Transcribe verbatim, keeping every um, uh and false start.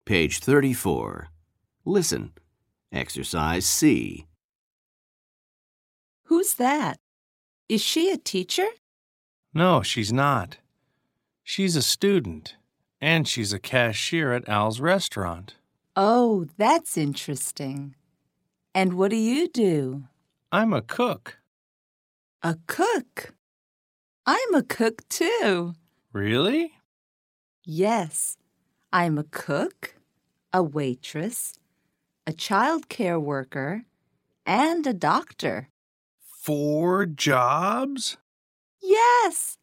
Page thirty-four. Listen. Exercise C. Who's that? Is she a teacher? No, she's not. She's a student, and she's a cashier at Al's restaurant. Oh, that's interesting. And what do you do? I'm a cook. A cook? I'm a cook too. Really? Yes, I'm a cook, a waitress, a child care worker, and a doctor. Four jobs? Yes,